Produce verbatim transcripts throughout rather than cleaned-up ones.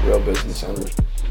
Real Business Owners.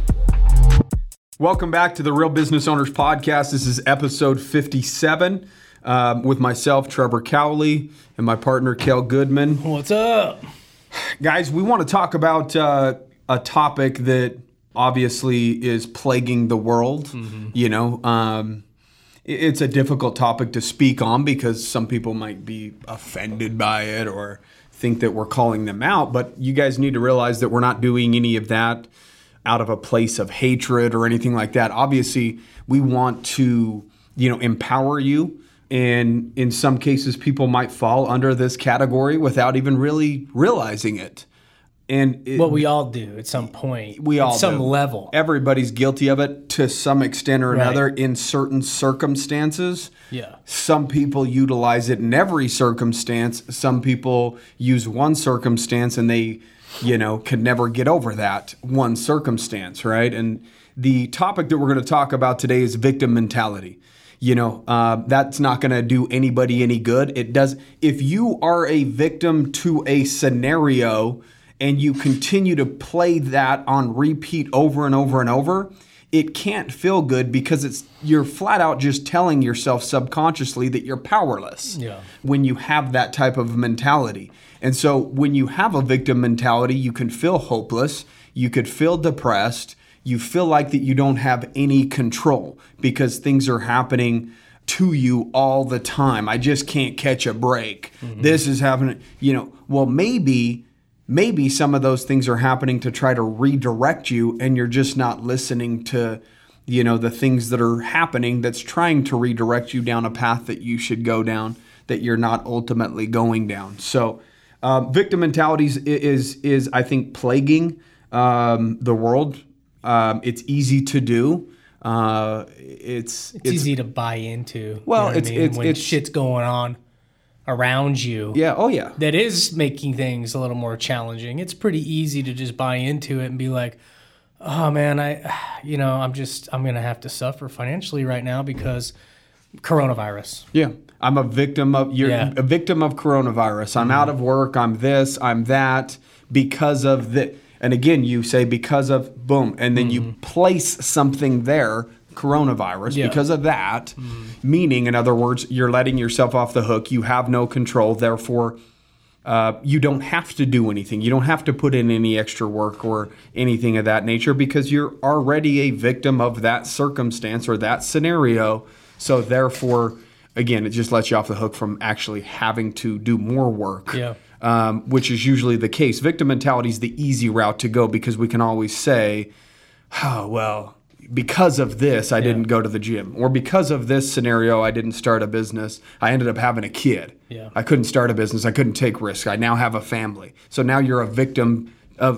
Welcome back to the Real Business Owners Podcast. This is episode fifty-seven um, with myself, Trevor Cowley, and my partner, Cale Goodman. What's up? Guys, we want to talk about uh, a topic that obviously is plaguing the world. Mm-hmm. You know, um, it's a difficult topic to speak on because some people might be offended by it or think that we're calling them out. But you guys need to realize that we're not doing any of that out of a place of hatred or anything like that. Obviously, we want to, you know, empower you. And in some cases, people might fall under this category without even really realizing it. And it, what we all do at some point, we all at some do. level. Everybody's guilty of it to some extent or another Right. in certain circumstances. Yeah. Some people utilize it in every circumstance. Some people use one circumstance and they, you know, can never get over that one circumstance, right? And the topic that we're going to talk about today is victim mentality. You know, uh, that's not going to do anybody any good. It does. If you are a victim to a scenario and you continue to play that on repeat over and over and over, it can't feel good because it's you're flat out just telling yourself subconsciously that you're powerless Yeah. when you have that type of mentality. And so when you have a victim mentality, you can feel hopeless, you could feel depressed, you feel like that you don't have any control because things are happening to you all the time. I just can't catch a break. Mm-hmm. This is happening, you know, well, maybe, maybe some of those things are happening to try to redirect you and you're just not listening to, you know, the things that are happening that's trying to redirect you down a path that you should go down, that you're not ultimately going down. So um, victim mentality is, is, is, I think, plaguing um, the world. Um, it's easy to do. Uh, it's, It's, it's easy to buy into. Well, you know what it's- I mean? it's- when it's- shit's going on around you. yeah. Oh yeah. That is making things a little more challenging. It's pretty easy to just buy into it and be like, oh man, I, you know, I'm just, I'm going to have to suffer financially right now because coronavirus. Yeah. I'm a victim of you're Yeah. a victim of coronavirus. I'm Mm-hmm. out of work. I'm this. I'm that because of the. And again, you say because of boom, and then Mm-hmm. you place something there, coronavirus, Yeah. because of that. Mm-hmm. Meaning, in other words, you're letting yourself off the hook. You have no control. Therefore, uh, you don't have to do anything. You don't have to put in any extra work or anything of that nature because you're already a victim of that circumstance or that scenario. So therefore, again, it just lets you off the hook from actually having to do more work, Yeah. um, which is usually the case. Victim mentality is the easy route to go because we can always say, oh, well, because of this, I didn't go to the gym. Or because of this scenario, I didn't start a business. I ended up having a kid. Yeah. I couldn't start a business. I couldn't take risks. I now have a family. So now you're a victim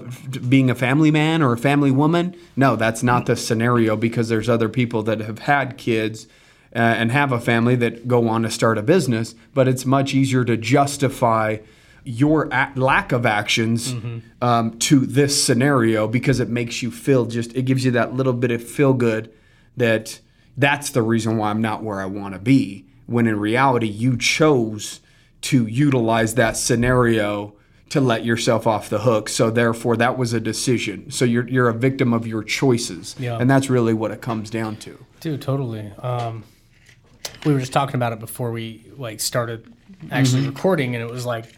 of being a family man or a family woman. No, that's not the scenario because there's other people that have had kids uh, and have a family that go on to start a business. But it's much easier to justify your a- lack of actions mm-hmm. um, to this scenario because it makes you feel just, it gives you that little bit of feel good that that's the reason why I'm not where I want to be. When in reality, you chose to utilize that scenario to let yourself off the hook. So therefore, that was a decision. So you're you're a victim of your choices. Yeah. And that's really what it comes down to. Dude, totally. Um, we were just talking about it before we like started actually Mm-hmm. recording, and it was like,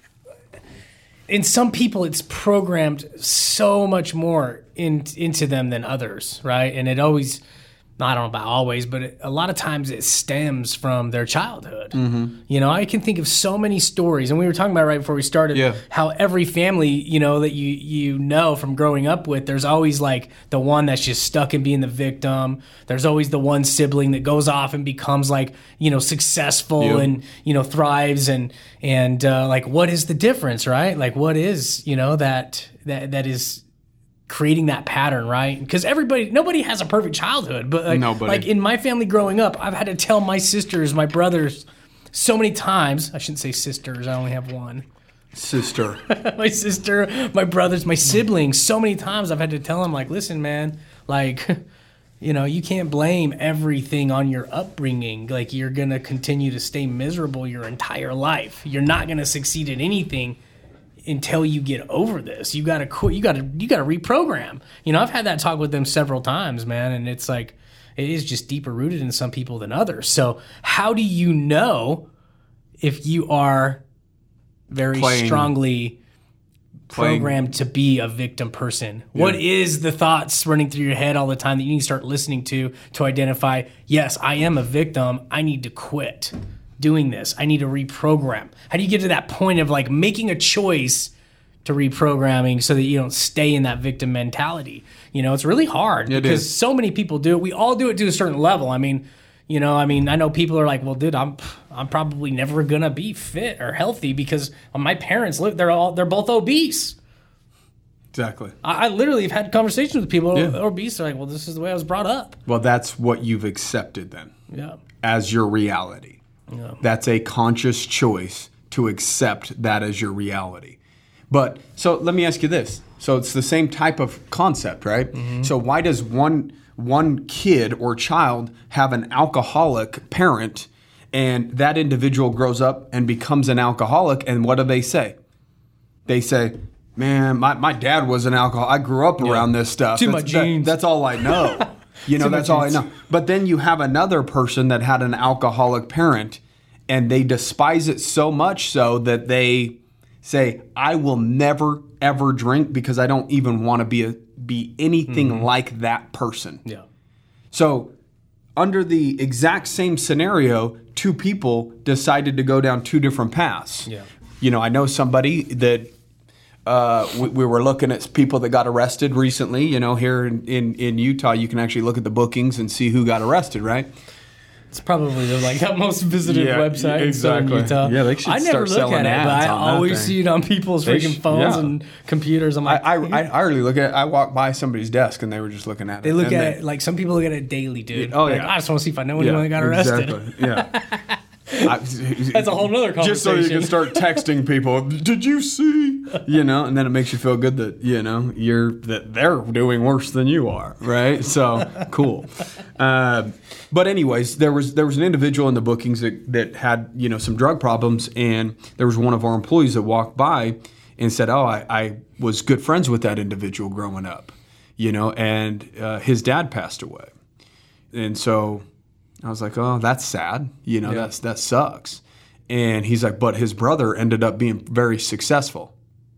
in some people, it's programmed so much more in, into them than others, right? And it always, I don't know about always, but it, a lot of times it stems from their childhood. Mm-hmm. You know, I can think of so many stories, and we were talking about it right before we started, Yeah. how every family, you know, that you you know from growing up with, there's always like the one that's just stuck in being the victim. There's always the one sibling that goes off and becomes like, you know, successful Yeah. and, you know, thrives and and uh, like, what is the difference, right? Like, what is, you know, that that that is creating that pattern, right? Because everybody, nobody has a perfect childhood, but like, Nobody. like in my family growing up, I've had to tell my sisters, my brothers, so many times. I shouldn't say sisters. I only have one. Sister. My sister, my brothers, my siblings. So many times I've had to tell them, like, listen, man, like, you know, you can't blame everything on your upbringing. Like, you're gonna continue to stay miserable your entire life. You're not gonna succeed at anything until you get over this. You got to quit. You got to you got to reprogram. You know, I've had that talk with them several times, man, and it's like it is just deeper rooted in some people than others. So how do you know if you are very Playing. strongly Playing. programmed to be a victim person? Yeah. What is the thoughts running through your head all the time that you need to start listening to to identify, yes, I am a victim. I need to quit doing this. I need to reprogram. How do you get to that point of like making a choice to reprogramming so that you don't stay in that victim mentality? You know, it's really hard it because is. so many people do it. We all do it to a certain level. I mean, you know, I mean, I know people are like, well, dude, I'm I'm probably never gonna be fit or healthy because my parents live. They're all they're both obese. Exactly. I, I literally have had conversations with people Yeah. who are obese. They're like, well, this is the way I was brought up. Well, that's what you've accepted then Yeah. as your reality. Yeah. That's a conscious choice to accept that as your reality. But so let me ask you this. So it's the same type of concept, right? Mm-hmm. So why does one one kid or child have an alcoholic parent and that individual grows up and becomes an alcoholic, and what do they say? They say, man, my, my dad was an alcoholic. I grew up around this stuff. Too that's, much that- genes. that's all I know. You know, Too that's much all I genes. know. But then you have another person that had an alcoholic parent and they despise it so much so that they say, I will never, ever drink because I don't even want to be a, be anything Mm-hmm. like that person. Yeah. So under the exact same scenario, two people decided to go down two different paths. Yeah. You know, I know somebody that uh, we, we were looking at people that got arrested recently. You know, here in, in, in Utah, you can actually look at the bookings and see who got arrested, right? It's probably the like the most visited Yeah, website exactly. in Southern Utah. Yeah, they should I never start look selling at it, but ads I on that always thing. see it on people's They freaking sh- phones yeah. and computers. I'm I, like, I, I, I really look at it. I walk by somebody's desk and they were just looking at it. they look and at they- it like some people look at it daily, dude. Oh, Like, yeah. I just want to see if I know anyone that got arrested. Exactly. Yeah. I, That's a whole nother Just so you conversation. can start texting people, did you see? You know, and then it makes you feel good that, you know, you're that they're doing worse than you are, right? So cool. Uh, but anyways, there was there was an individual in the bookings that, that had, you know, some drug problems, and there was one of our employees that walked by and said, oh, I, I was good friends with that individual growing up, you know, and uh, his dad passed away. And so I was like, oh, that's sad. You know, Yeah. that's that sucks. And he's like, but his brother ended up being very successful.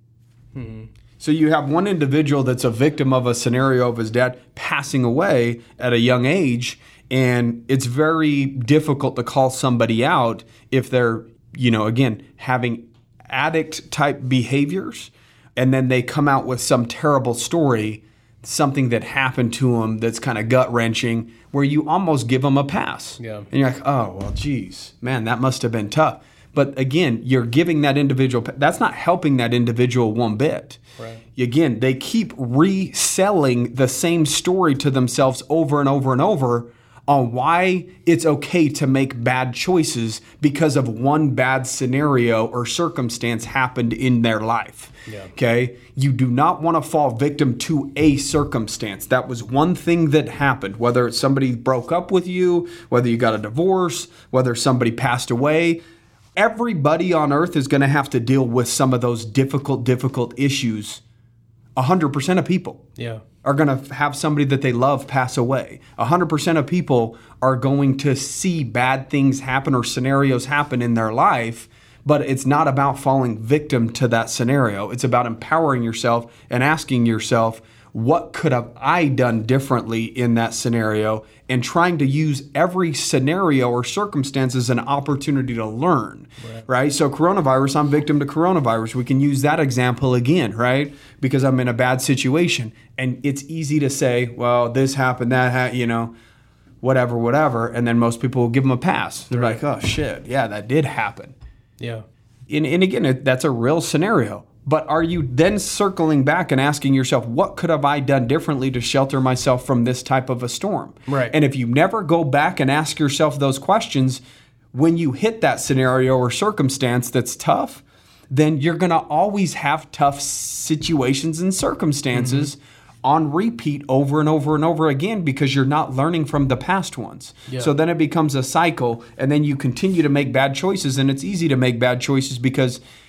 Hmm. So you have one individual that's a victim of a scenario of his dad passing away at a young age, and it's very difficult to call somebody out if they're, you know, again, having addict type behaviors, and then they come out with some terrible story, something that happened to them that's kind of gut wrenching, where you almost give them a pass. Yeah. And you're like, oh, well, geez, man, that must have been tough. But again, you're giving that individual, that's not helping that individual one bit. Right. Again, they keep reselling the same story to themselves over and over and over on why it's okay to make bad choices because of one bad scenario or circumstance happened in their life. Yeah. Okay? You do not want to fall victim to a circumstance. That was one thing that happened, whether it's somebody broke up with you, whether you got a divorce, whether somebody passed away. Everybody on earth is going to have to deal with some of those difficult, difficult issues. one hundred percent of people Yeah. are going to have somebody that they love pass away. one hundred percent of people are going to see bad things happen or scenarios happen in their life, but it's not about falling victim to that scenario. It's about empowering yourself and asking yourself, what could have I done differently in that scenario, and trying to use every scenario or circumstance as an opportunity to learn, right? right? So coronavirus, I'm victim to coronavirus. We can use that example again, right? Because I'm in a bad situation. And it's easy to say, well, this happened, that happened, you know, whatever, whatever. And then most people will give them a pass. They're Right. like, oh, shit, yeah, that did happen. Yeah. And, and again, it, that's a real scenario. But are you then circling back and asking yourself, what could have I done differently to shelter myself from this type of a storm? Right. And if you never go back and ask yourself those questions, when you hit that scenario or circumstance that's tough, then you're going to always have tough situations and circumstances mm-hmm. on repeat over and over and over again because you're not learning from the past ones. Yeah. So then it becomes a cycle, and then you continue to make bad choices, and it's easy to make bad choices because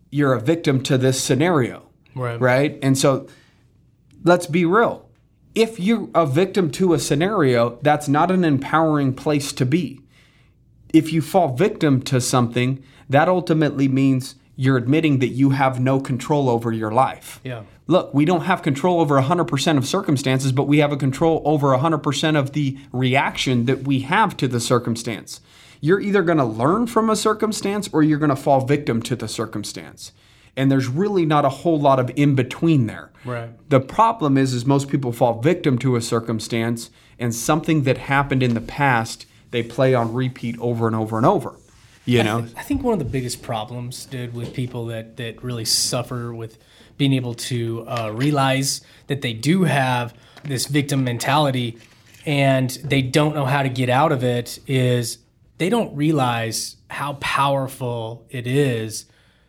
you're a victim to this scenario. Right. Right? And so let's be real. If you're a victim to a scenario, that's not an empowering place to be. If you fall victim to something, that ultimately means you're admitting that you have no control over your life. Yeah. Look, we don't have control over one hundred percent of circumstances, but we have a control over one hundred percent of the reaction that we have to the circumstance. You're either going to learn from a circumstance or you're going to fall victim to the circumstance. And there's really not a whole lot of in between there. Right. The problem is, is most people fall victim to a circumstance, and something that happened in the past, they play on repeat over and over and over. You know, I, th- I think one of the biggest problems, dude, with people that, that really suffer with being able to uh, realize that they do have this victim mentality and they don't know how to get out of it is they don't realize how powerful it is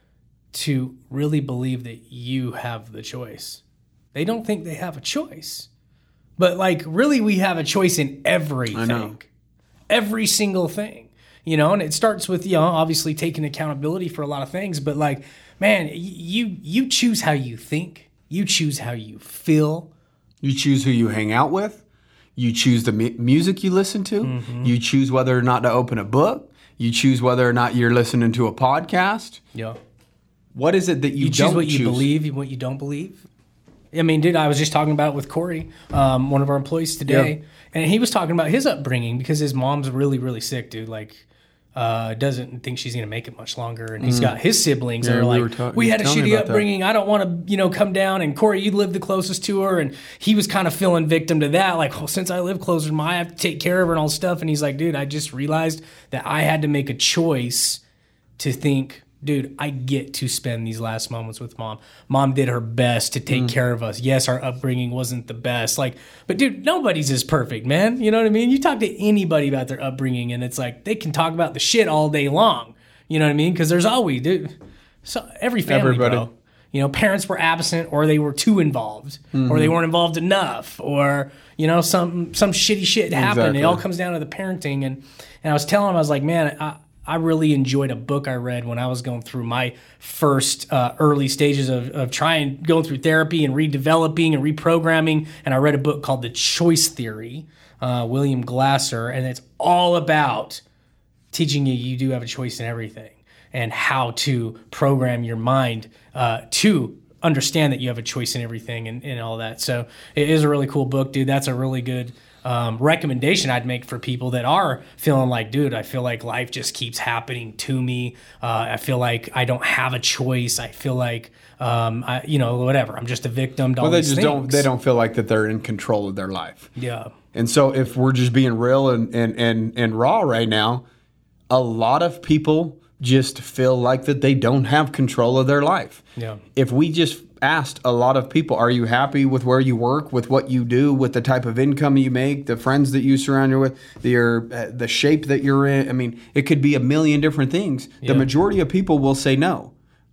to really believe that you have the choice. They don't think they have a choice. But like really we have a choice in everything. I know. Every single thing. You know, and it starts with, you know, obviously taking accountability for a lot of things, but like, man, you you choose how you think, you choose how you feel. You choose who you hang out with. You choose the mu- music you listen to. Mm-hmm. You choose whether or not to open a book. You choose whether or not you're listening to a podcast. Yeah. What is it that you, you don't choose? What choose? you believe, what you don't believe. I mean, dude, I was just talking about it with Corey, um, one of our employees today, yeah. and he was talking about his upbringing because his mom's really, really sick, dude. Like, uh, doesn't think she's going to make it much longer. And he's got his siblings Yeah, that are we like, were ta- we he had a was telling me shitty about that. upbringing. I don't want to, you know, come down. And Corey, you lived the closest to her. And he was kind of feeling victim to that. Like, well, since I live closer to my, I have to take care of her and all this stuff. And he's like, dude, I just realized that I had to make a choice to think, dude, I get to spend these last moments with mom. Mom did her best to take mm. care of us. Yes, our upbringing wasn't the best. Like, but dude, nobody's as perfect, man. You know what I mean? You talk to anybody about their upbringing and it's like, they can talk about the shit all day long. You know what I mean? Because there's always, dude, so every family, Everybody. bro. You know, parents were absent or they were too involved mm-hmm. or they weren't involved enough or, you know, some some shitty shit happened. Exactly. It all comes down to the parenting. And, and I was telling him, I was like, man, I, I really enjoyed a book I read when I was going through my first uh, early stages of, of trying, going through therapy and redeveloping and reprogramming. And I read a book called The Choice Theory, uh, William Glasser, and it's all about teaching you you do have a choice in everything and how to program your mind uh, to understand that you have a choice in everything and, and all that. So it is a really cool book, dude. That's a really good Um, recommendation I'd make for people that are feeling like, dude, I feel like life just keeps happening to me. Uh, I feel like I don't have a choice. I feel like, um, I, you know, whatever. I'm just a victim to well, all they these just things. don't. They don't feel like that they're in control of their life. Yeah. And so, if we're just being real and and and, and raw right now, a lot of people just feel like that they don't have control of their life. Yeah. If we just asked a lot of people, are you happy with where you work, with what you do, with the type of income you make, the friends that you surround you with, the, your, uh, the shape that you're in? I mean, it could be a million different things. Yeah. The majority of people will say no.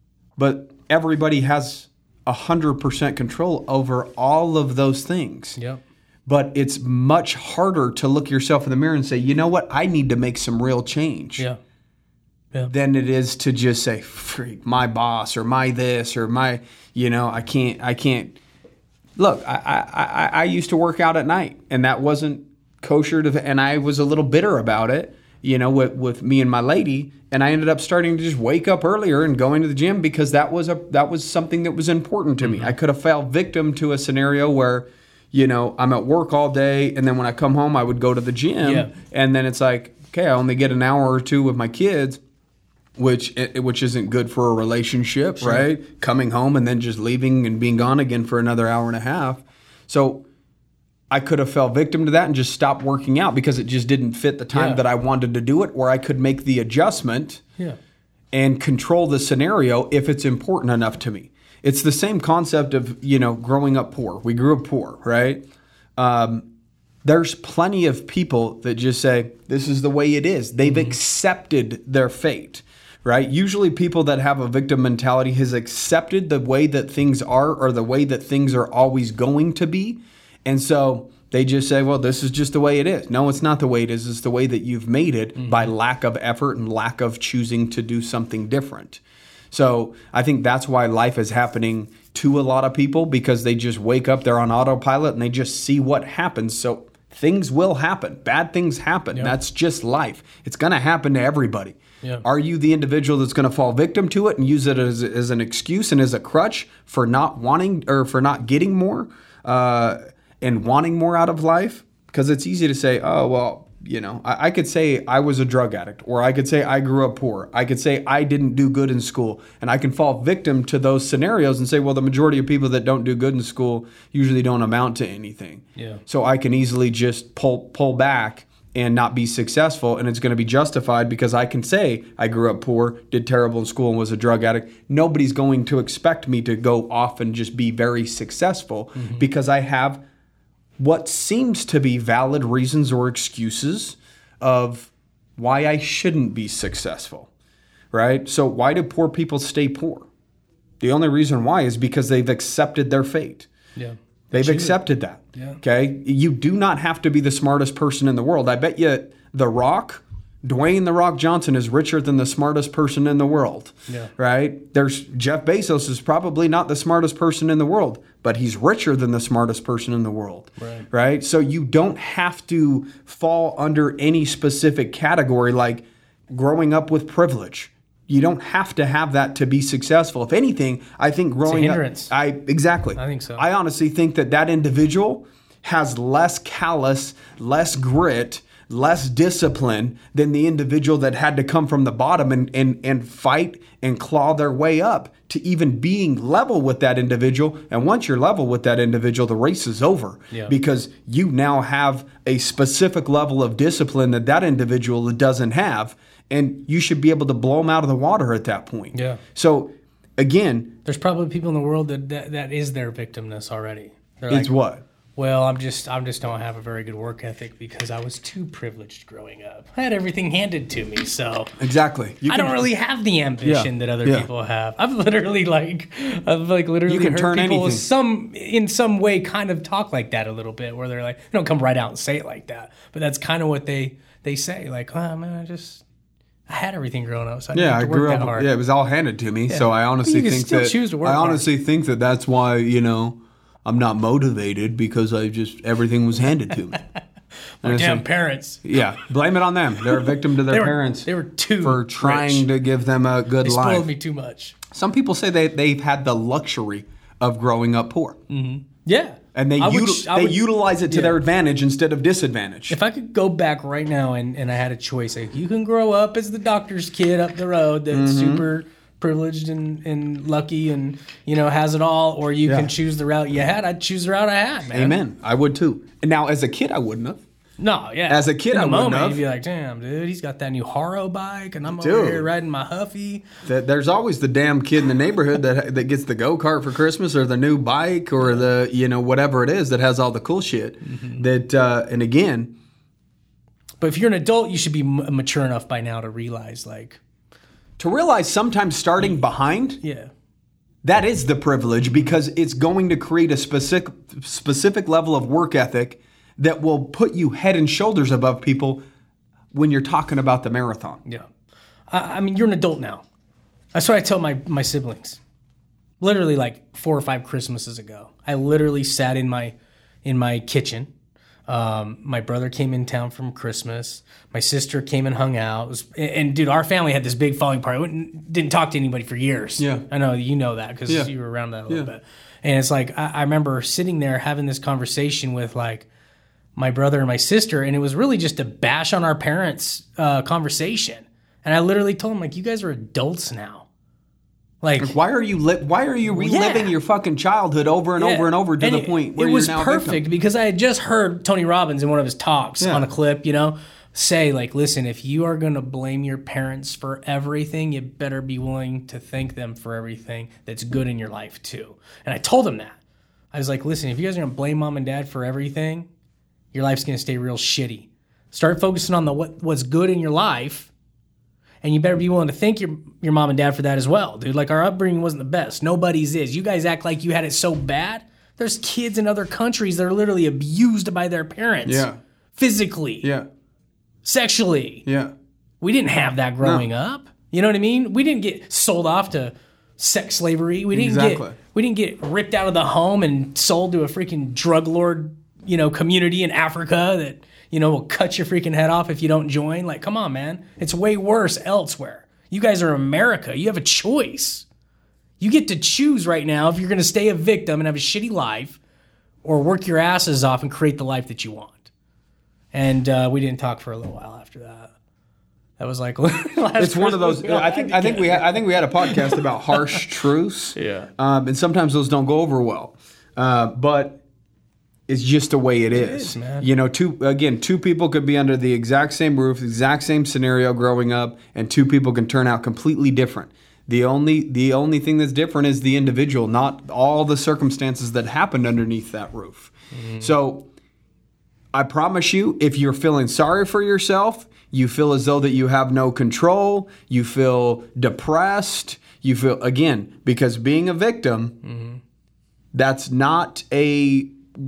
But everybody has one hundred percent control over all of those things. Yeah. But it's much harder to look yourself in the mirror and say, you know what, I need to make some real change. Yeah. Yeah. Than it is to just say, freak, my boss or my this or my, you know, I can't, I can't. Look, I, I, I used to work out at night and that wasn't kosher to, and I was a little bitter about it, you know, with, with me and my lady. And I ended up starting to just wake up earlier and going to the gym because that was a, that was something that was important to me. Mm-hmm. I could have fell victim to a scenario where, you know, I'm at work all day and then when I come home, I would go to the gym yeah. and then it's like, okay, I only get an hour or two with my kids. Which which isn't good for a relationship, sure. right? Coming home and then just leaving and being gone again for another hour and a half. So I could have fell victim to that and just stopped working out because it just didn't fit the time yeah. that I wanted to do it, or I could make the adjustment yeah. and control the scenario if it's important enough to me. It's the same concept of, you know, growing up poor. We grew up poor, right? Um, there's plenty of people that just say, this is the way it is. They've mm-hmm. accepted their fate. Right? Usually people that have a victim mentality has accepted the way that things are or the way that things are always going to be. And so they just say, well, this is just the way it is. No, it's not the way it is. It's the way that you've made it mm-hmm. by lack of effort and lack of choosing to do something different. So I think that's why life is happening to a lot of people, because they just wake up, they're on autopilot, and they just see what happens. So things will happen. Bad things happen. Yeah. That's just life. It's going to happen to everybody. Yeah. Are you the individual that's going to fall victim to it and use it as, as an excuse and as a crutch for not wanting or for not getting more uh, and wanting more out of life? Because it's easy to say, oh, well, you know, I, I could say I was a drug addict, or I could say I grew up poor. I could say I didn't do good in school, and I can fall victim to those scenarios and say, well, the majority of people that don't do good in school usually don't amount to anything. Yeah. So I can easily just pull pull back and not be successful, and it's going to be justified because I can say I grew up poor, did terrible in school, and was a drug addict. Nobody's going to expect me to go off and just be very successful mm-hmm. because I have what seems to be valid reasons or excuses of why I shouldn't be successful, right? So why do poor people stay poor? The only reason why is because they've accepted their fate. Yeah. They've accepted that. Yeah. Okay. You do not have to be the smartest person in the world. I bet you The Rock, Dwayne The Rock Johnson, is richer than the smartest person in the world. Yeah. Right? There's Jeff Bezos is probably not the smartest person in the world, but he's richer than the smartest person in the world. Right. Right? So you don't have to fall under any specific category like growing up with privilege. You don't have to have that to be successful. If anything, I think growing it's a hindrance. up, I exactly. I think so. I honestly think that that individual has less callous, less grit, less discipline than the individual that had to come from the bottom and and and fight and claw their way up to even being level with that individual. And once you're level with that individual, the race is over yeah. because you now have a specific level of discipline that that individual doesn't have. And you should be able to blow them out of the water at that point. Yeah. So, again, there's probably people in the world that that, that is their victimness already. They're it's like, what? Well, I'm just I'm just don't have a very good work ethic because I was too privileged growing up. I had everything handed to me, so exactly. You I can, don't really have the ambition yeah, that other yeah. people have. I've literally like I've like literally you can heard turn people anything. some in some way kind of talk like that a little bit, where they're like they don't come right out and say it like that, but that's kind of what they they say. Like, oh man, I just. I had everything growing up, so I didn't yeah, have to I work grew that up. hard. Yeah, it was all handed to me. Yeah. So I honestly you can think still that choose to work I honestly hard. think that that's why you know I'm not motivated because I just everything was handed to me. My damn parents. Yeah, blame it on them. They're a victim to their they were, parents. They were too for trying rich. to give them a good they life. They spoiled me too much. Some people say they they've had the luxury of growing up poor. Mm-hmm. Yeah. And they would, util- they would, utilize it to yeah. their advantage instead of disadvantage. If I could go back right now and, and I had a choice, like you can grow up as the doctor's kid up the road that's mm-hmm. super privileged and, and lucky and you know has it all, or you yeah. can choose the route you had. I'd choose the route I had, man. Amen. I would too. And now as a kid, I wouldn't have. No, yeah. As a kid, in I the wouldn't moment, have. You'd be like, damn, dude, he's got that new Haro bike, and I'm dude, over here riding my Huffy. There's always the damn kid in the neighborhood that that gets the go-kart for Christmas or the new bike or the, you know, whatever it is that has all the cool shit. Mm-hmm. That, uh, and again. But if you're an adult, you should be m- mature enough by now to realize, like. To realize sometimes starting behind. Yeah. That is the privilege because it's going to create a specific specific level of work ethic that will put you head and shoulders above people when you're talking about the marathon. Yeah. I, I mean, you're an adult now. That's what I tell my, my siblings. Literally like four or five Christmases ago. I literally sat in my in my kitchen. Um, my brother came in town from Christmas. My sister came and hung out. It was, and, dude, our family had this big falling party. We didn't talk to anybody for years. Yeah. I know you know that because yeah. you were around that a little yeah. bit. And it's like, I, I remember sitting there having this conversation with like, my brother and my sister, and it was really just a bash on our parents' uh, conversation. And I literally told them, like, you guys are adults now. Like, like why are you li- why are you reliving yeah. your fucking childhood over and yeah. over and over to and the it, point where it you're was now perfect a victim? Because I had just heard Tony Robbins in one of his talks yeah. on a clip, you know, say, like, listen, if you are going to blame your parents for everything, you better be willing to thank them for everything that's good in your life, too. And I told him that. I was like, listen, if you guys are going to blame mom and dad for everything, your life's going to stay real shitty. Start focusing on the what, what's good in your life, and you better be willing to thank your, your mom and dad for that as well, dude. Like, our upbringing wasn't the best. Nobody's is. You guys act like you had it so bad. There's kids in other countries that are literally abused by their parents. Yeah. Physically. Yeah. Sexually. Yeah. We didn't have that growing no. up. You know what I mean? We didn't get sold off to sex slavery. We didn't Exactly. get we didn't get ripped out of the home and sold to a freaking drug lord, you know, community in Africa that, you know, will cut your freaking head off if you don't join. Like, come on, man. It's way worse elsewhere. You guys are America. You have a choice. You get to choose right now if you're going to stay a victim and have a shitty life or work your asses off and create the life that you want. And uh, we didn't talk for a little while after that. That was like last It's one of those. Christmas I think. I think we. Ha- I think we had a podcast about harsh truths. Yeah. Um, and sometimes those don't go over well. Uh, but it's just the way it is. is, man. You know, two again, two people could be under the exact same roof, exact same scenario growing up, and two people can turn out completely different. The only the only thing that's different is the individual, not all the circumstances that happened underneath that roof. Mm. So I promise you, if you're feeling sorry for yourself, you feel as though that you have no control, you feel depressed, you feel, again, because being a victim, mm-hmm. that's not a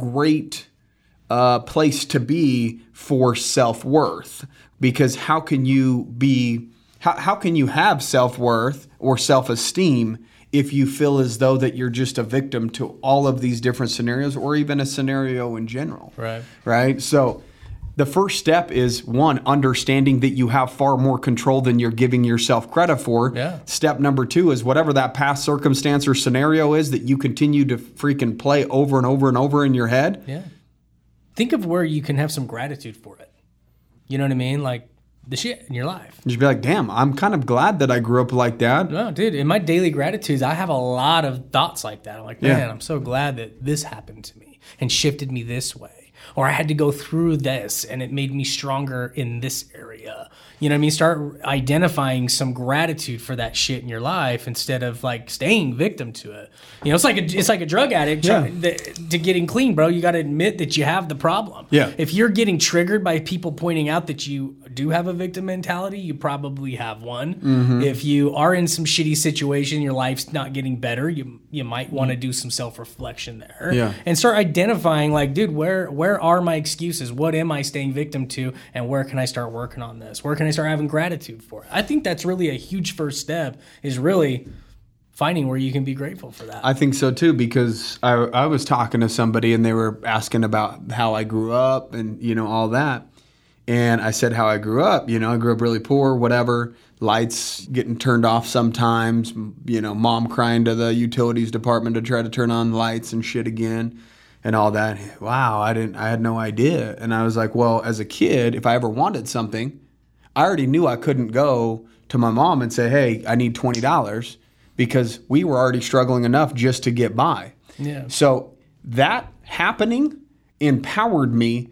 great uh, place to be for self-worth. Because how can you be, how, how can you have self-worth or self-esteem if you feel as though that you're just a victim to all of these different scenarios or even a scenario in general? Right. Right? So the first step is, one, understanding that you have far more control than you're giving yourself credit for. Yeah. Step number two is whatever that past circumstance or scenario is that you continue to freaking play over and over and over in your head. Yeah. Think of where you can have some gratitude for it. You know what I mean? Like the shit in your life. Just be like, damn, I'm kind of glad that I grew up like that. No, dude, in my daily gratitudes, I have a lot of thoughts like that. I'm like, man, Yeah. I'm so glad that this happened to me and shifted me this way. Or I had to go through this and it made me stronger in this area. You know what I mean? Start identifying some gratitude for that shit in your life instead of like staying victim to it. You know, it's like a, it's like a drug addict Yeah. trying to, to getting clean, bro. You got to admit that you have the problem. Yeah. If you're getting triggered by people pointing out that you do have a victim mentality, you probably have one. Mm-hmm. If you are in some shitty situation, your life's not getting better, you you might want to do some self-reflection there. Yeah. And start identifying like, dude, where where are my excuses? What am I staying victim to? And where can I start working on this? Where can I start having gratitude for it? I think that's really a huge first step, is really finding where you can be grateful for that. I think so too, because I, I was talking to somebody and they were asking about how I grew up and, you know, all that. And I said how I grew up. You know, I grew up really poor, whatever. Lights getting turned off sometimes. You know, mom crying to the utilities department to try to turn on lights and shit again and all that. Wow, I didn't. I had no idea. And I was like, well, as a kid, if I ever wanted something, I already knew I couldn't go to my mom and say, hey, I need twenty dollars, because we were already struggling enough just to get by. Yeah. So that happening empowered me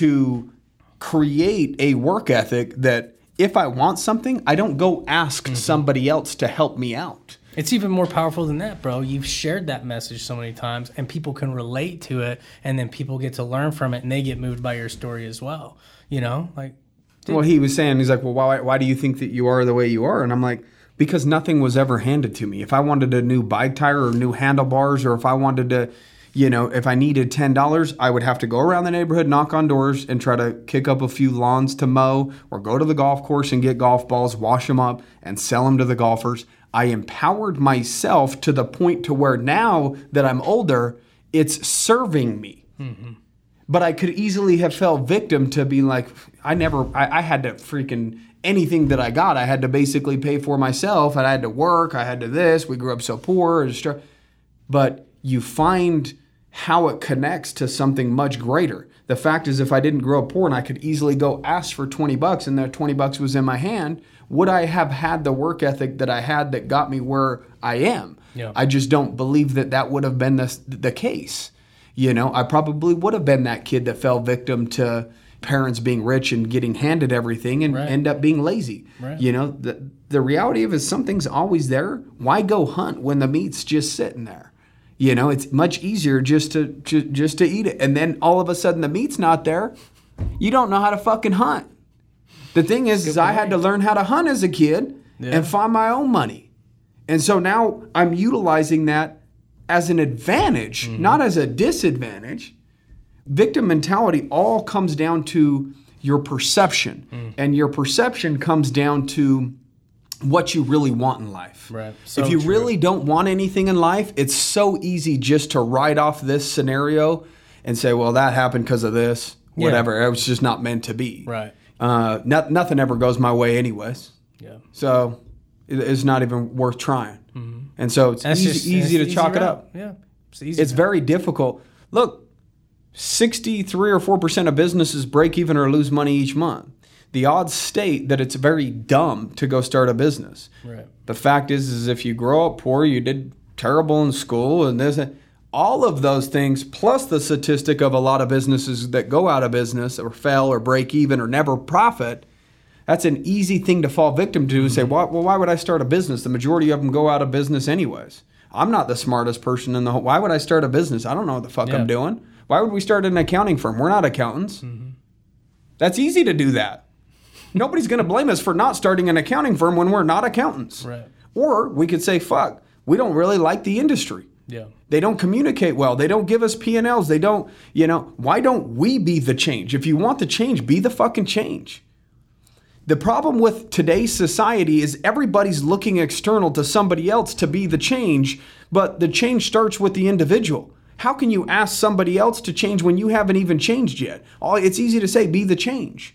to create a work ethic that if I want something, I don't go ask mm-hmm. somebody else to help me out. It's even more powerful than that, bro. You've shared that message so many times and people can relate to it, and then people get to learn from it and they get moved by your story as well. You know, like, dude. Well, he was saying, he's like, well, why, why do you think that you are the way you are? And I'm like, because nothing was ever handed to me. If I wanted a new bike tire or new handlebars, or if I wanted to, you know, if I needed ten dollars, I would have to go around the neighborhood, knock on doors, and try to kick up a few lawns to mow, or go to the golf course and get golf balls, wash them up, and sell them to the golfers. I empowered myself to the point to where now that I'm older, it's serving me. Mm-hmm. But I could easily have fell victim to being like, I never, I, I had to freaking, anything that I got, I had to basically pay for myself. And I had to work, I had to this, we grew up so poor. But you find how it connects to something much greater. The fact is, if I didn't grow up poor and I could easily go ask for twenty bucks and that twenty bucks was in my hand, would I have had the work ethic that I had that got me where I am? Yeah. I just don't believe that that would have been the, the case. You know, I probably would have been that kid that fell victim to parents being rich and getting handed everything and right. end up being lazy. Right. You know, the, the reality of it is something's always there. Why go hunt when the meat's just sitting there? You know, it's much easier just to just, just to eat it. And then all of a sudden the meat's not there. You don't know how to fucking hunt. The thing is, is I had to learn how to hunt as a kid yeah. and find my own money. And so now I'm utilizing that as an advantage, mm-hmm. not as a disadvantage. Victim mentality all comes down to your perception. Mm. And your perception comes down to what you really want in life. Right. So if you true. really don't want anything in life, it's so easy just to write off this scenario and say, well, that happened because of this, whatever. Yeah. It was just not meant to be. Right. Uh, not, nothing ever goes my way anyways. Yeah. So it, it's not even worth trying. Mm-hmm. And so it's That's easy, just, easy to easy chalk it route. up. Yeah. It's easy. It's very difficult. Look, sixty-three or four percent of businesses break even or lose money each month. The odds state that it's very dumb to go start a business. Right. The fact is, is if you grow up poor, you did terrible in school, and there's a, all of those things, plus the statistic of a lot of businesses that go out of business or fail or break even or never profit, that's an easy thing to fall victim to. Mm-hmm. Say, well, well, why would I start a business? The majority of them go out of business anyways. I'm not the smartest person in the whole. Why would I start a business? I don't know what the fuck Yeah. I'm doing. Why would we start an accounting firm? We're not accountants. Mm-hmm. That's easy to do that. Nobody's going to blame us for not starting an accounting firm when we're not accountants. Right. Or we could say, fuck, we don't really like the industry. Yeah. They don't communicate well. They don't give us P and L's. They don't, you know, why don't we be the change? If you want the change, be the fucking change. The problem with today's society is everybody's looking external to somebody else to be the change, but the change starts with the individual. How can you ask somebody else to change when you haven't even changed yet? All, it's easy to say, be the change.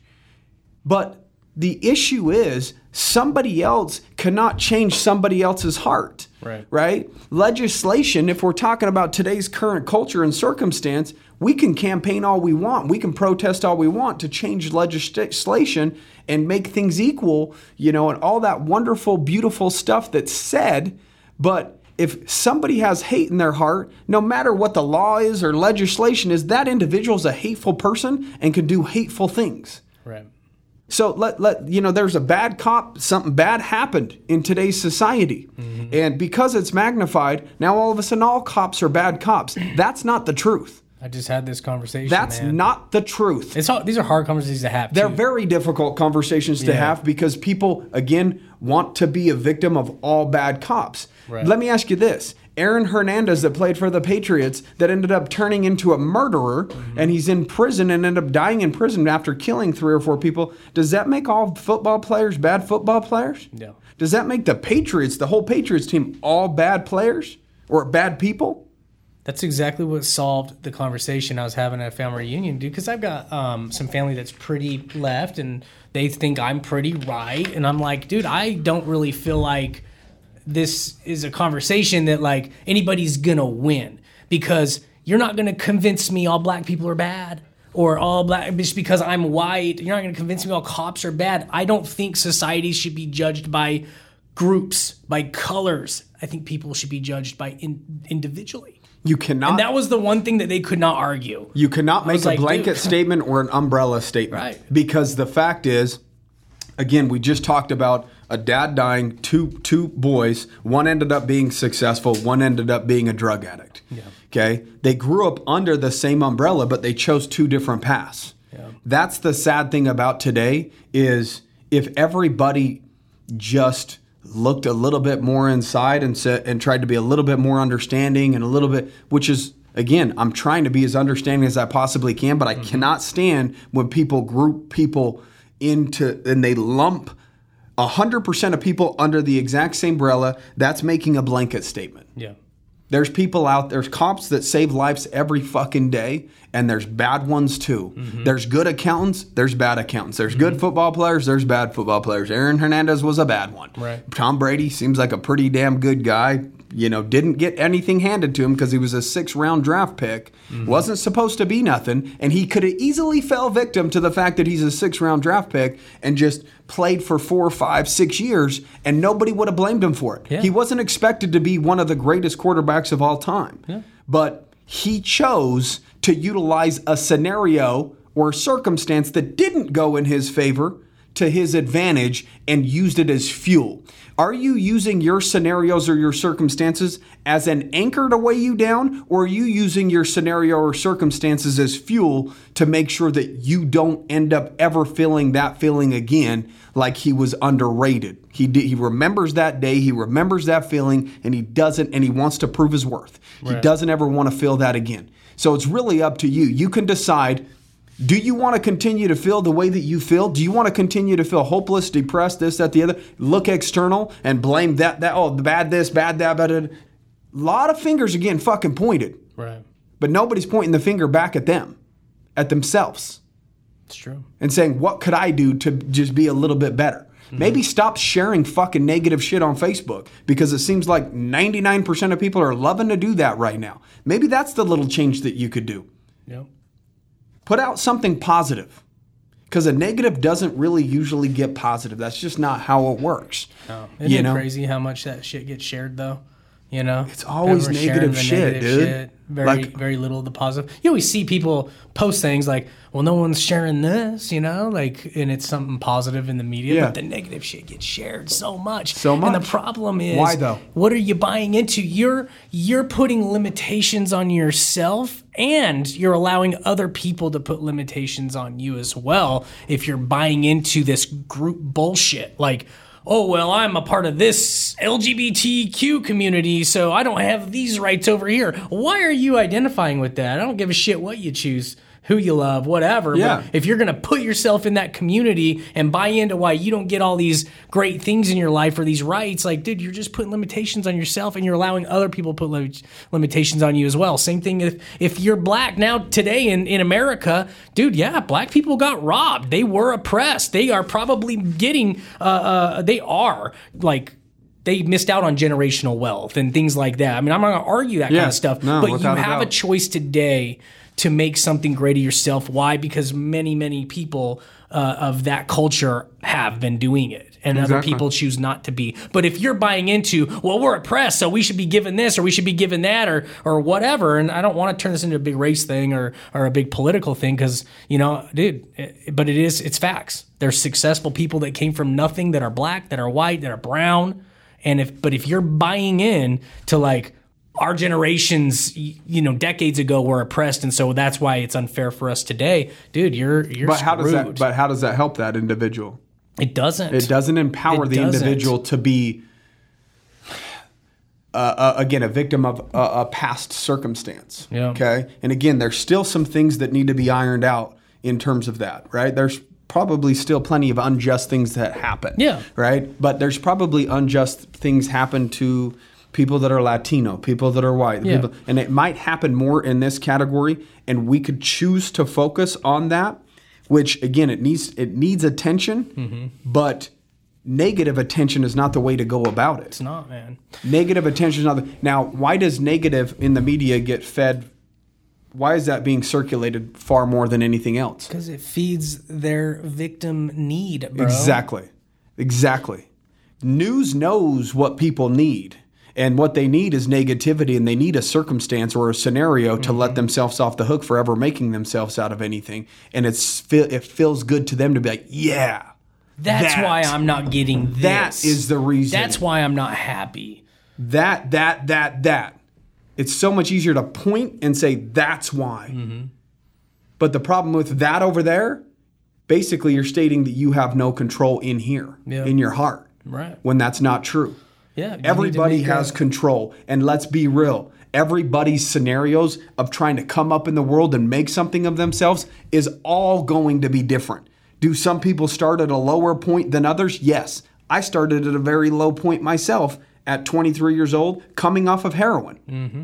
But the issue is somebody else cannot change somebody else's heart, right. right? Legislation, if we're talking about today's current culture and circumstance, we can campaign all we want. We can protest all we want to change legislation and make things equal, you know, and all that wonderful, beautiful stuff that's said. But if somebody has hate in their heart, no matter what the law is or legislation is, that individual is a hateful person and can do hateful things. Right. So let let you know, there's a bad cop, something bad happened in today's society. Mm-hmm. And because it's magnified, now all of a sudden all cops are bad cops. That's not the truth. I just had this conversation. That's man. not the truth. It's all, these are hard conversations to have. They're too. very difficult conversations to Yeah. have because people, again, want to be a victim of all bad cops. Right. Let me ask you this. Aaron Hernandez that played for the Patriots that ended up turning into a murderer, mm-hmm. and he's in prison and ended up dying in prison after killing three or four people. Does that make all football players bad football players? No. Does that make the Patriots, the whole Patriots team, all bad players or bad people? That's exactly what solved the conversation I was having at a family reunion, dude. Because I've got um, some family that's pretty left, and they think I'm pretty right. And I'm like, dude, I don't really feel like this is a conversation that like anybody's gonna win, because you're not gonna convince me all black people are bad, or all black just because I'm white. You're not gonna convince me all cops are bad. I don't think society should be judged by groups, by colors. I think people should be judged by in, individually. You cannot. And that was the one thing that they could not argue. You cannot make a like, blanket dude. statement or an umbrella statement. Right. Because the fact is, again, we just talked about a dad dying, two two boys. One ended up being successful. One ended up being a drug addict. Yeah. Okay? They grew up under the same umbrella, but they chose two different paths. Yeah. That's the sad thing about today is if everybody just looked a little bit more inside and said, and tried to be a little bit more understanding and a little bit, which is, again, I'm trying to be as understanding as I possibly can, but I mm-hmm. cannot stand when people group people into, and they lump one hundred percent of people under the exact same umbrella. That's making a blanket statement. Yeah. There's people out, there's cops that save lives every fucking day, and there's bad ones too. Mm-hmm. There's good accountants, there's bad accountants. There's mm-hmm. good football players, there's bad football players. Aaron Hernandez was a bad one. Right. Tom Brady seems like a pretty damn good guy. You know, didn't get anything handed to him because he was a six-round draft pick. Mm-hmm. Wasn't supposed to be nothing, and he could have easily fell victim to the fact that he's a six-round draft pick and just played for four, five, six years, and nobody would have blamed him for it. Yeah. He wasn't expected to be one of the greatest quarterbacks of all time. Yeah. But he chose to utilize a scenario or circumstance that didn't go in his favor to his advantage and used it as fuel. Are you using your scenarios or your circumstances as an anchor to weigh you down, or are you using your scenario or circumstances as fuel to make sure that you don't end up ever feeling that feeling again, like he was underrated? He did, he remembers that day, he remembers that feeling, and he doesn't, and he wants to prove his worth. Right. He doesn't ever want to feel that again. So it's really up to you. You can decide, Do you want to continue to feel the way that you feel? Do you want to continue to feel hopeless, depressed, this, that, the other? Look external and blame that, that, oh, bad this, bad that, bad that. A lot of fingers are getting fucking pointed. Right. But nobody's pointing the finger back at them, at themselves. It's true. And saying, what could I do to just be a little bit better? Mm-hmm. Maybe stop sharing fucking negative shit on Facebook because it seems like ninety-nine percent of people are loving to do that right now. Maybe that's the little change that you could do. Yep. Put out something positive because a negative doesn't really usually get positive. That's just not how it works. No. Isn't you it know? crazy how much that shit gets shared though? You know, it's always Everyone's negative sharing shit, negative dude. Shit. Very, Like- very little of the positive. You always see people post things like, "Well, no one's sharing this," you know, like, and it's something positive in the media, Yeah. but the negative shit gets shared so much. So And much. the problem is, Why, though? What are you buying into? You're you're putting limitations on yourself, and you're allowing other people to put limitations on you as well. If you're buying into this group bullshit, like, oh, well, I'm a part of this L G B T Q community, so I don't have these rights over here. Why are you identifying with that? I don't give a shit what you choose, who you love, whatever. Yeah. But if you're going to put yourself in that community and buy into why you don't get all these great things in your life or these rights, like, dude, you're just putting limitations on yourself and you're allowing other people to put li- limitations on you as well. Same thing if, if you're black now today in, in America, dude, yeah, black people got robbed. They were oppressed. They are probably getting, uh, uh, they are like, they missed out on generational wealth and things like that. I mean, I'm not going to argue that Yeah, kind of stuff, no, but you without a have a doubt. choice today to make something great of yourself. Why? Because many, many people uh, of that culture have been doing it, and other Exactly. people choose not to be. But if you're buying into, well, we're oppressed, so we should be given this, or we should be given that, or or whatever, and I don't want to turn this into a big race thing or or a big political thing, because, you know, dude, it, but it is, it's facts. There's successful people that came from nothing, that are black, that are white, that are brown, and if but if you're buying in to, like, our generations, you know, decades ago were oppressed, and so that's why it's unfair for us today, dude. You're you're But how screwed. does that? But how does that help that individual? It doesn't. It doesn't empower It the doesn't. individual to be, uh, uh, again, a victim of a, a past circumstance. Yeah. Okay. And again, there's still some things that need to be ironed out in terms of that, right? There's probably still plenty of unjust things that happen. Yeah. Right. But there's probably unjust things happen to people that are Latino, people that are white, Yeah. people, and it might happen more in this category, and we could choose to focus on that. Which, again, it needs it needs attention, Mm-hmm. but negative attention is not the way to go about it. It's not, man. Negative attention is not the, now. Why does negative in the media get fed? Why is that being circulated far more than anything else? Because it feeds their victim need, bro. Exactly, exactly. News knows what people need. And what they need is negativity, and they need a circumstance or a scenario to Mm-hmm. let themselves off the hook for ever making themselves out of anything. And it's it feels good to them to be like, yeah. That's that, why I'm not getting this. That is the reason. That's why I'm not happy. That, that, that, that. It's so much easier to point and say, that's why. Mm-hmm. But the problem with that over there, basically you're stating that you have no control in here, Yeah. in your heart. Right. When that's not true. Yeah. you need to Everybody make has a- control. And let's be real. Everybody's scenarios of trying to come up in the world and make something of themselves is all going to be different. Do some people start at a lower point than others? Yes. I started at a very low point myself at twenty-three years old, coming off of heroin. Mm-hmm.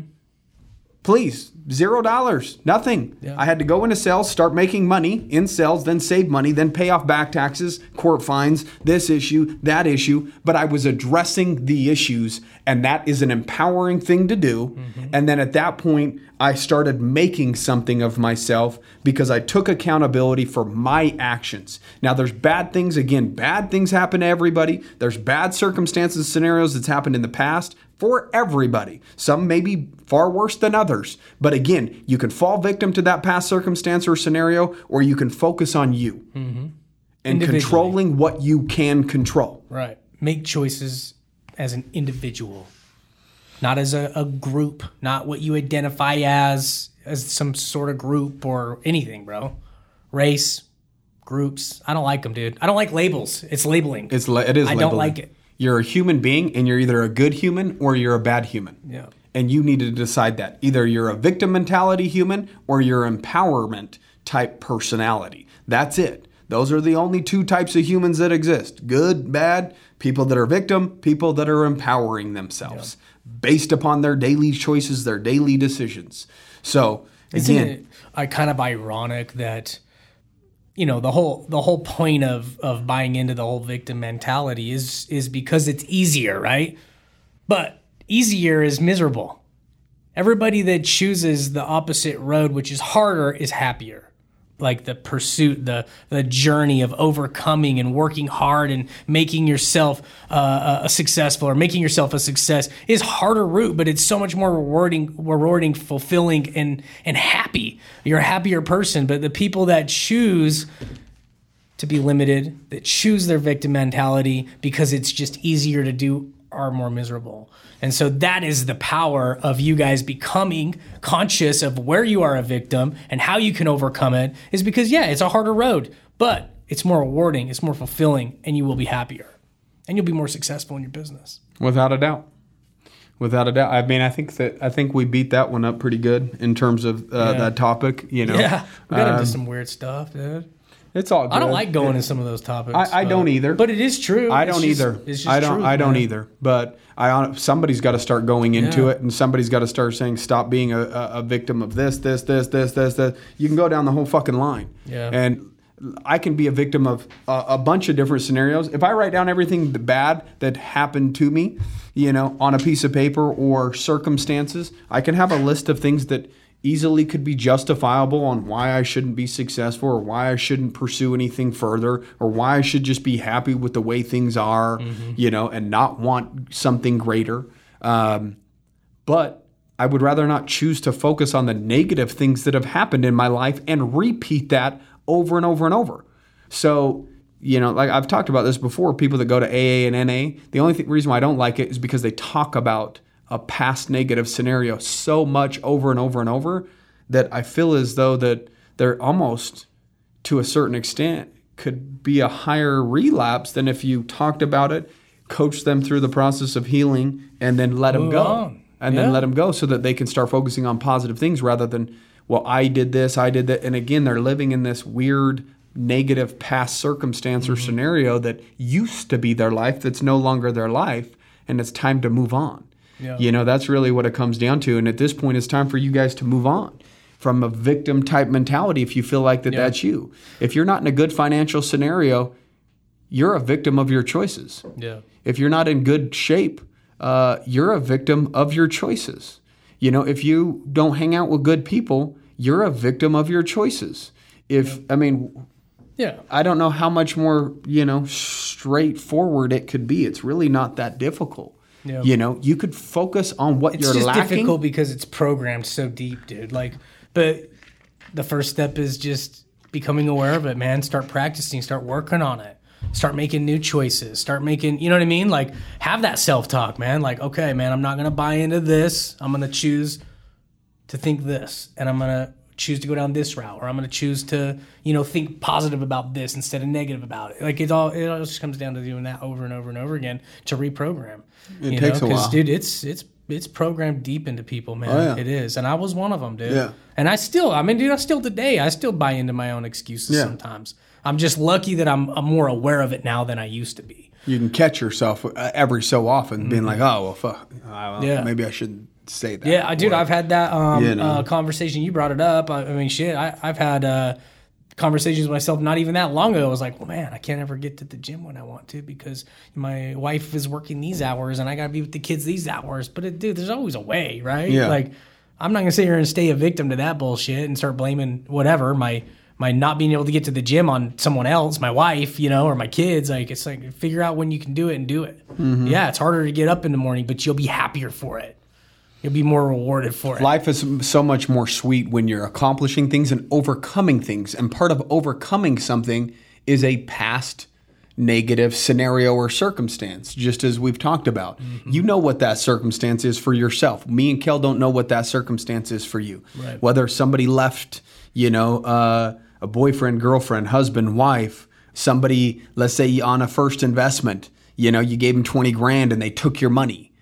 Please, zero dollars, nothing. Yeah. I had to go into sales, start making money in sales, then save money, then pay off back taxes, court fines, this issue, that issue. But I was addressing the issues, and that is an empowering thing to do. Mm-hmm. And then at that point, I started making something of myself because I took accountability for my actions. Now, there's bad things. Again, bad things happen to everybody. There's bad circumstances, scenarios that's happened in the past for everybody. Some may be far worse than others. But again, you can fall victim to that past circumstance or scenario, or you can focus on you mm-hmm. and Individually. controlling what you can control. Right. Make choices as an individual, not as a, a group, not what you identify as as some sort of group or anything, bro. Race, groups. I don't like them, dude. I don't like labels. It's labeling. It's it is. I don't labeling. like it. You're a human being, and you're either a good human or you're a bad human. Yeah. And you need to decide that. Either you're a victim mentality human or you're empowerment type personality. That's it. Those are the only two types of humans that exist. Good, bad, people that are victim, people that are empowering themselves yeah. based upon their daily choices, their daily decisions. So, Isn't again, it uh, kind of ironic that, you know, the whole the whole point of of buying into the whole victim mentality is is because it's easier, right? But easier is miserable. Everybody that chooses the opposite road, which is harder, is happier. Like the pursuit, the the journey of overcoming and working hard and making yourself uh, a successful or making yourself a success is harder route, but it's so much more rewarding, rewarding, fulfilling, and and happy. You're a happier person. But the people that choose to be limited, that choose their victim mentality because it's just easier to do, are more miserable. And so that is the power of you guys becoming conscious of where you are a victim and how you can overcome it, is because, yeah, it's a harder road, but it's more rewarding, it's more fulfilling, and you will be happier. And you'll be more successful in your business. Without a doubt. Without a doubt. I mean, I think that I think we beat that one up pretty good in terms of uh, Yeah. that topic, you know. Yeah, we got Um, into some weird stuff, dude. It's all good. I don't like going in some of those topics. I, I but- don't either. But it is true. I It's don't just- either. It's just I don't. truth, I don't man. either. But I hon- somebody's got to start going into Yeah. it, and somebody's got to start saying, "Stop being a, a, a victim of this, this, this, this, this, this." You can go down the whole fucking line. Yeah. And I can be a victim of a, a bunch of different scenarios. If I write down everything bad that happened to me, you know, on a piece of paper or circumstances, I can have a list of things that easily could be justifiable on why I shouldn't be successful or why I shouldn't pursue anything further or why I should just be happy with the way things are, mm-hmm. you know, and not want something greater. Um, but I would rather not choose to focus on the negative things that have happened in my life and repeat that over and over and over. So, you know, like I've talked about this before, people that go to A A and N A, the only th- reason why I don't like it is because they talk about a past negative scenario so much over and over and over that I feel as though that they're almost, to a certain extent, could be a higher relapse than if you talked about it, coached them through the process of healing, and then let them Move go. on. And Yeah. then let them go so that they can start focusing on positive things rather than, well, I did this, I did that. And again, they're living in this weird negative past circumstance or scenario that used to be their life that's no longer their life, and it's time to move on. Yeah. You know, that's really what it comes down to. And at this point, it's time for you guys to move on from a victim type mentality if you feel like that Yeah. that's you. If you're not in a good financial scenario, you're a victim of your choices. Yeah. If you're not in good shape, uh, you're a victim of your choices. You know, if you don't hang out with good people, you're a victim of your choices. If, I mean, Yeah. I don't know how much more, you know, straightforward it could be. It's really not that difficult. Yeah. You know, you could focus on what It's you're just lacking. difficult because it's programmed so deep, dude. Like, but the first step is just becoming aware of it, man. Start practicing, start working on it, start making new choices, start making, you know what I mean? Like, have that self-talk, man. Like, okay, man, I'm not going to buy into this. I'm going to choose to think this, and I'm going to choose to go down this route, or I'm going to choose to, you know, think positive about this instead of negative about it. Like, it all, it all just comes down to doing that over and over and over again to reprogram. It you takes know? a while. 'Cause, dude, it's, it's, it's programmed deep into people, man. Oh, yeah. It is. And I was one of them, dude. Yeah. And I still, I mean, dude, I still today, I still buy into my own excuses Yeah. sometimes. I'm just lucky that I'm, I'm more aware of it now than I used to be. You can catch yourself uh, every so often being like, oh, well, fuck. I, well, Yeah. Maybe I shouldn't say that. Yeah, I dude, Or- I've had that um, You know. uh, conversation. You brought it up. I, I mean, shit, I, I've had uh, conversations with myself not even that long ago. I was like, well, man, I can't ever get to the gym when I want to because my wife is working these hours and I got to be with the kids these hours. But, it, dude, there's always a way, right? Yeah. Like, I'm not going to sit here and stay a victim to that bullshit and start blaming whatever, my my not being able to get to the gym on someone else, my wife, you know, or my kids. Like, it's like, figure out when you can do it and do it. Mm-hmm. Yeah, it's harder to get up in the morning, but you'll be happier for it. You'll be more rewarded for it. Life is so much more sweet when you're accomplishing things and overcoming things. And part of overcoming something is a past negative scenario or circumstance, just as we've talked about. Mm-hmm. You know what that circumstance is for yourself. Me and Kel don't know what that circumstance is for you. Right. Whether somebody left, you know, uh, a boyfriend, girlfriend, husband, wife, somebody, let's say on a first investment, you know, you gave them twenty grand and they took your money.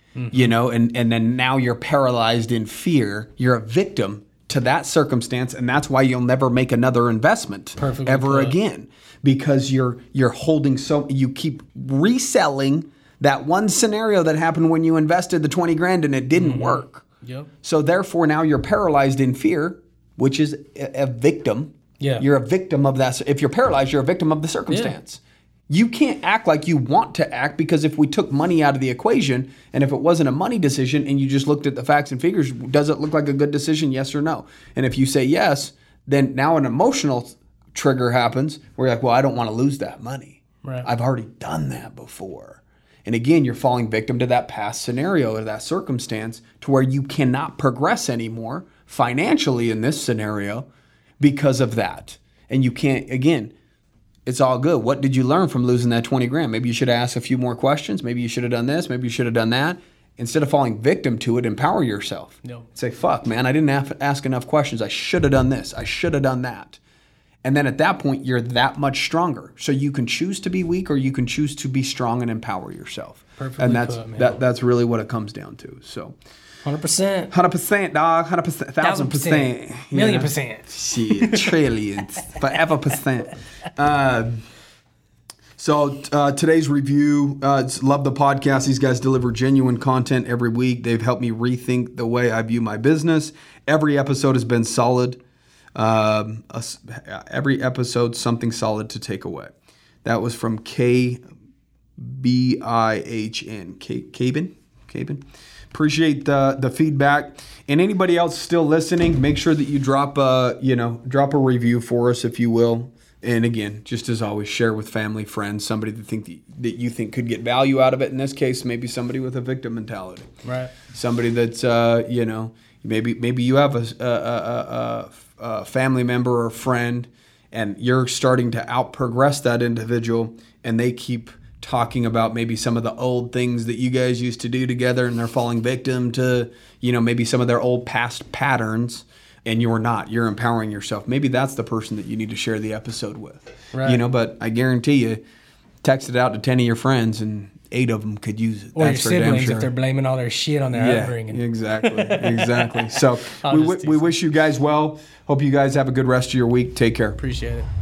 mm-hmm. you know, and, and then now you're paralyzed in fear. You're a victim to that circumstance, and that's why you'll never make another investment Perfectly ever put. again, because you're you're holding so you keep reselling that one scenario that happened when you invested the twenty grand and it didn't mm-hmm. work. Yep. So therefore now you're paralyzed in fear, which is a, a victim. Yeah. You're a victim of that. If you're paralyzed, you're a victim of the circumstance. Yeah. You can't act like you want to act, because if we took money out of the equation and if it wasn't a money decision and you just looked at the facts and figures, does it look like a good decision? Yes or no? And if you say yes, then now an emotional trigger happens where you're like, well, I don't want to lose that money. Right. I've already done that before. And again, you're falling victim to that past scenario or that circumstance to where you cannot progress anymore financially in this scenario because of that. And you can't, again, it's all good. What did you learn from losing that twenty grand? Maybe you should have asked a few more questions. Maybe you should have done this. Maybe you should have done that. Instead of falling victim to it, empower yourself. No. Say, fuck, man, I didn't have ask enough questions. I should have done this. I should have done that. And then at that point, you're that much stronger. So you can choose to be weak or you can choose to be strong and empower yourself. Perfectly and that's put, man. that that's really what it comes down to. So one hundred percent. one hundred percent, dog. one hundred percent. one thousand percent. Million know? percent. Shit. Trillions. Forever percent. Uh, so uh, today's review, uh, it's, love the podcast. These guys deliver genuine content every week. They've helped me rethink the way I view my business. Every episode has been solid. Um, uh, every episode, something solid to take away. That was from K B I H N. K- Cabin? Cabin? Appreciate the the feedback. And anybody else still listening, make sure that you drop a, you know, drop a review for us, if you will. And again, just as always, share with family, friends, somebody that think that, that you think could get value out of it. In this case, maybe somebody with a victim mentality. Right. Somebody that's, uh, you know, maybe maybe you have a, a, a, a family member or a friend, and you're starting to out-progress that individual, and they keep talking about maybe some of the old things that you guys used to do together, and they're falling victim to, you know, maybe some of their old past patterns. And you're not. You're empowering yourself. Maybe that's the person that you need to share the episode with. Right. You know, but I guarantee you, text it out to ten of your friends and eight of them could use it. Or that's your siblings sure. if they're blaming all their shit on their yeah, upbringing. Exactly. Exactly. So we, we wish you guys well. Hope you guys have a good rest of your week. Take care. Appreciate it.